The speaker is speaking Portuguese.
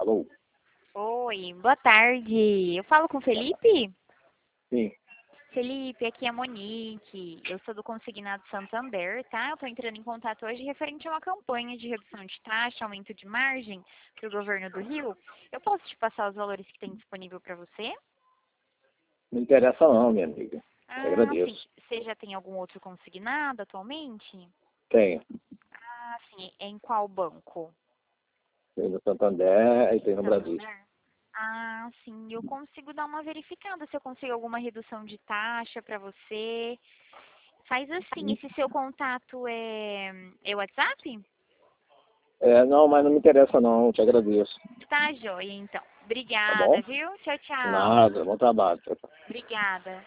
Alô? Oi, boa tarde. Eu falo com o Felipe? Sim. Felipe, aqui é a Monique. Eu sou do Consignado Santander, tá? Eu tô entrando em contato hoje referente a uma campanha de redução de taxa, aumento de margem para o governo do Rio. Eu posso te passar os valores que tem disponível para você? Não interessa não, minha amiga. Te Ah, sim. agradeço. Você já tem algum outro consignado atualmente? Tenho. Ah, sim. É em qual banco? Tenho no Santander e tenho no Bradesco. Santander? Ah, sim. Eu consigo dar uma verificada se eu consigo alguma redução de taxa para você. Faz assim, esse seu contato é WhatsApp? Não, mas não me interessa não. Te agradeço. Tá, joia, então. Tá Obrigada, bom? viu? Tchau, tchau. Nada. Bom trabalho. Tchau, tchau. Obrigada.